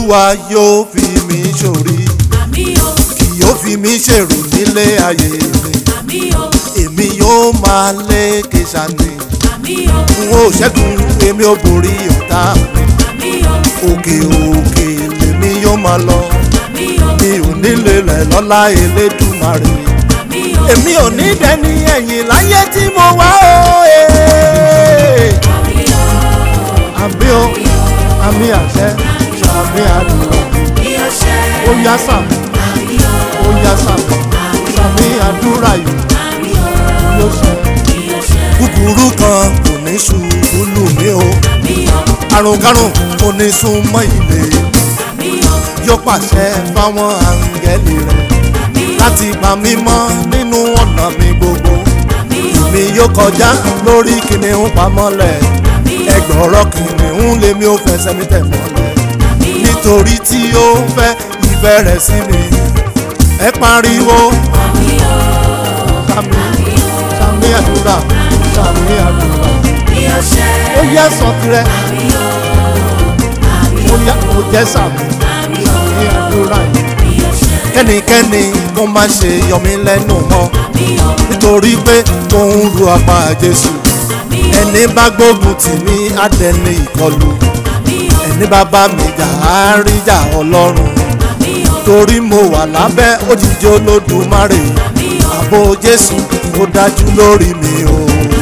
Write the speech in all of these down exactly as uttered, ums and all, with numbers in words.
olúwa yóò fi mí ṣorí àmín o, kì yóò fi mí ṣèrò nílé ayé mi àmín o, èmi yóò máa lékè sani àmín o, n ó ṣẹ́gun èmi ò borí ọ̀tá mi àmín o, òkè òkè lèmi yóò máa lọ àmín o, mi ò nílé rẹ̀ lọ́lá Elédùmarè àmín o, èmi ò ní dẹni ẹ̀yìn láyé tí mo wá o. àmín o, àmì o àmì àṣẹ àmì àdúrà yóò ṣẹ, ó yá sàmì àmín o, ó yá sàmì sàmì àdúrà yìí àmín o, yóò ṣẹ. yóò ṣẹ, búburú kan kò ní ṣubú lù mí o àmín o, àrùn kárùn kò ní sún mọ́ ilé àmín o, yóò pàṣẹ fáwọn áńgẹ́lì rẹ̀ àmín o, láti pa mí mọ́ nínú ọ̀nà mi gbogbo àmín o, mi yóò kọjá lórí kìnìún pamọ́lẹ̀ ẹgbọ̀rọ̀ kìnìún lèmi ò fẹsẹ̀ mi tẹ̀ mọ́lẹ̀ nítorí tí ó fẹ́ ìfẹ́ rẹ̀ sí mi ẹ pariwo àmín o, sàmì sàmì àdúrà sàmì àdúrà yóò ṣẹ, ó yẹ sọ tirẹ̀ àmín o, àmín ó o, yẹ kó jẹ́ sàmì àmín o, sàmì àdúrà yìí. yóò ṣẹ, kẹ́nikẹ́ni kó má ṣe yọ mí lẹ́nu mọ́ àmín o, nítorí pé mò ń ru apá Jésù àmín o, ẹni bá gbógun tì mí á dẹni ìkọlù àmín o, ẹni bá bá mi jà á rí jà Ọlọ́run àmín o, torí mo wà lábẹ́ òjìji Olódùmarè àmín o, ààbò Jésù ó dájú lórí mi o.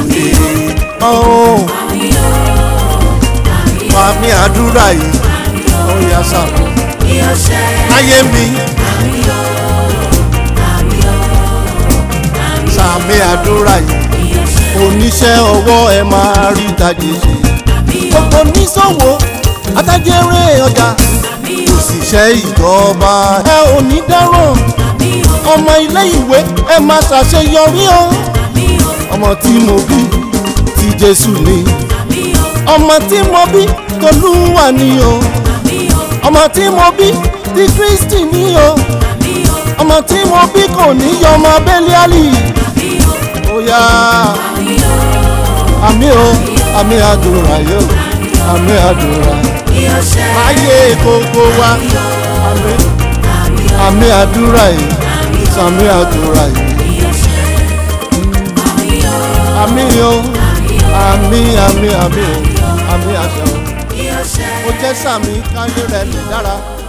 Oh, àmín o, àmín o, àmì àdúrà yìí ó yá sàmì yóò ṣẹ, láyé mi àmín o, àmín o, sàmì àdúrà yìí yóò ṣẹ, oníṣẹ́ ọwọ́ ẹ máa rí ìdajì ṣe àmín o, gbogbo oníṣòwò atajẹ́rẹ́ ọjà àmín o, òṣìṣẹ́ ìjọba ẹ ò ní dáràn àmín o, ọmọ ilé ìwé ẹ máa ṣàṣeyọrí o àmín o, ọmọ tí mo bí ti Jésù ni àmín o, ọmọ tí mo bí tolúwa ni o àmín o, ọmọ tí mo bí ti Kristi ni o àmín o, ọmọ tí mo bí kò ní yọ ọmọ Bẹ́líálì àmín o, ó yá àmín o, àmì o àmì àdúrà yóò àmì àdúrà yóò ṣẹ, ayé gbogbo wa àmì àmín o, àmì àdúrà yìí sàmì àdúrà yìí yóò ṣẹ, àmín o, àmì o àmì àmì àmì o àmì àṣẹ o yóò ṣẹ, ó jẹ́ sàmì káyé rẹ̀ lè dára.